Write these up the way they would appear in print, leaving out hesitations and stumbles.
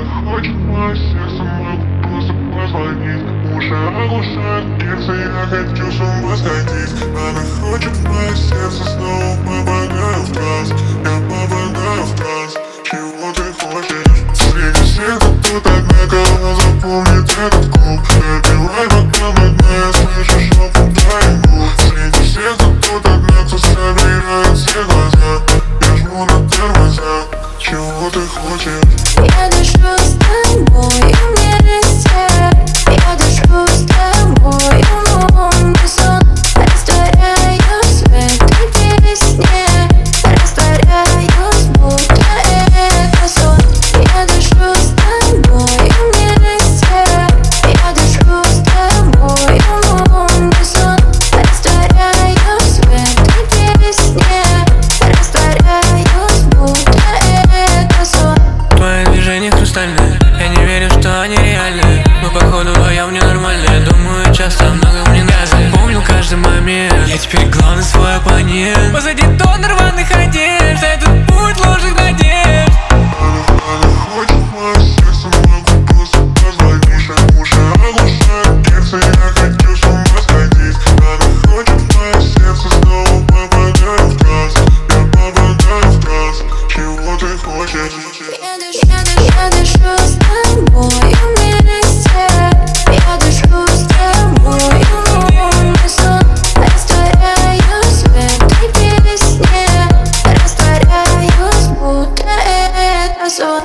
хочет мое сердце, могу просто позвонить. Уши оглушают сердце, я хочу с ума сходить. Она хочет мое сердце, снова попадаю в транс. Я попадаю в транс. Чего ты хочешь? Среди всех тут одна, кого запомнит этот клуб. Напивай бокал на дне, я слышу шепот твоих губ. Среди всех тут одна, кто собирает все глаза. Я жму на тормоза. Чего ты хочешь? Я дышу с тобой вместе. Я дышу с тобой унисон. Растворяюсь в этой песне. Растворяюсь, будто это сон. Я дышу с тобой вместе. Я дышу с тобой унисон. Растворяюсь в этой песне. Растворяюсь, будто это сон. Твои движения хрустальные, я не верю, что они реальные. Мы походу вдвоем ненормальные. Думаю часто, много мне надо. Запомнил каждый момент, я теперь главный свой оппонент. Позади тонн рваных одежд, этот путь ложных надежд. Она хочет мое сердце, могу просто позвонить. Уши оглушают сердце, я хочу с ума сходить. Она хочет мое сердце, снова попадаю в транс. Я попадаю в транс. Чего ты хочешь? Я дышу с тобой вместе. Я дышу с тобой унисон. Растворяюсь в этой песне. Растворяюсь, будто это сон.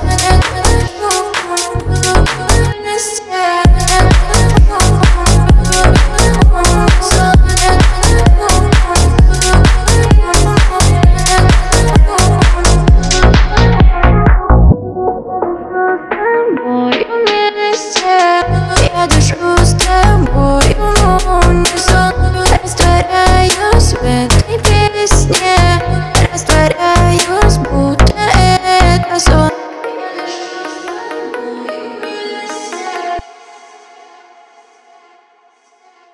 Я дышу с тобой в унисон. Растворяюсь в этой песне.